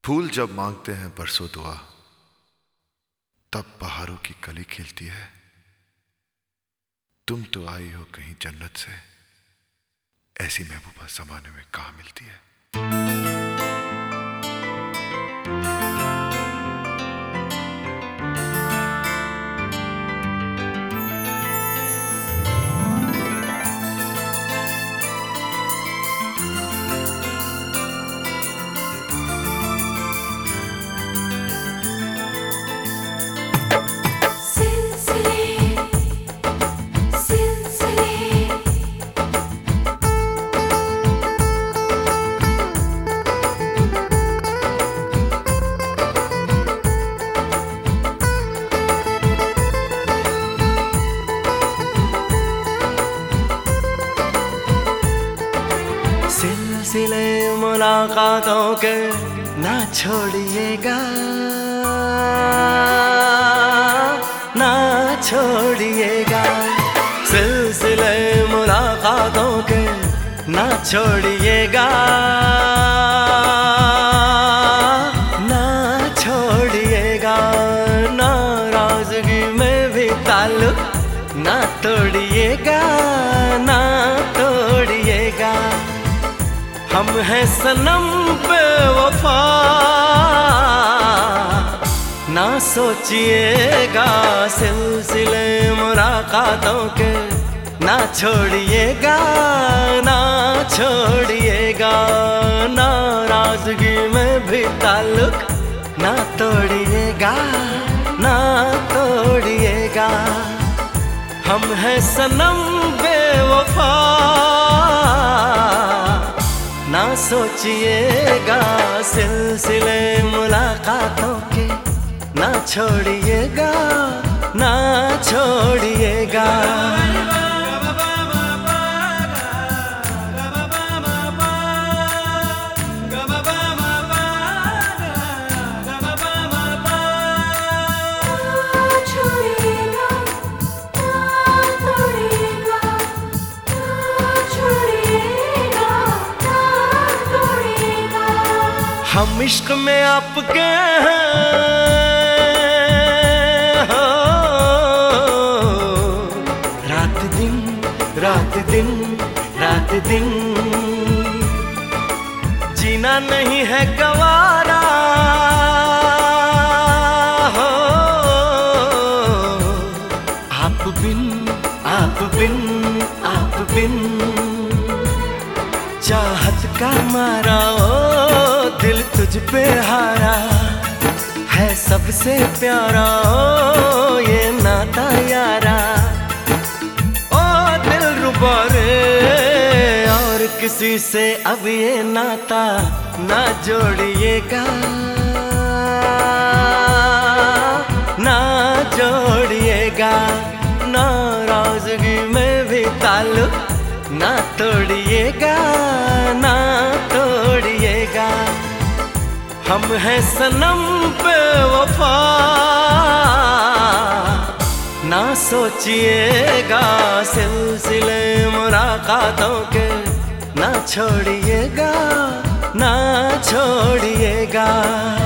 फूल जब मांगते हैं बरसों दुआ, तब बहारों की कली खिलती है। तुम तो आई हो कहीं जन्नत से, ऐसी महबूबा जमाने में कहाँ मिलती है। सिलसिले मुलाकातों के ना छोड़िएगा, ना छोड़िएगा। सिलसिले मुलाकातों के ना छोड़िएगा, ना छोड़िएगा। नाराजगी में भी ताल्लुक ना तोड़िएगा, ना तोड़िएगा। हम हैं सनम बेवफा, ना सोचिएगा। सिलसिले मुलाकातों के ना छोड़िएगा, ना छोड़िएगा। नाराजगी में भी ताल्लुक ना तोड़िएगा, ना तोड़िएगा। हम हैं सनम बेवफा, ना सोचिएगा। सिलसिले मुलाकातों के ना छोड़िएगा, ना छोड़िएगा। हम इश्क में आपके हैं, हो रात दिन, रात दिन, रात दिन। जीना नहीं है गवारा, हो आप बिन, आप बिन, आप बिन। चाहत का मारा ओ दिल तुझ पे हारा है, सबसे प्यारा ओ ये नाता यारा। ओ दिल रुबा रे, और किसी से अब ये नाता ना जोड़िएगा, ना जोड़िएगा। नाराजगी में भी ताल्लुक ना तोड़िएगा, ना तोड़िएगा। हम हैं सनम बेवफा, ना सोचिएगा। सिलसिले मुलाकातों के ना छोड़िएगा, ना छोड़िएगा।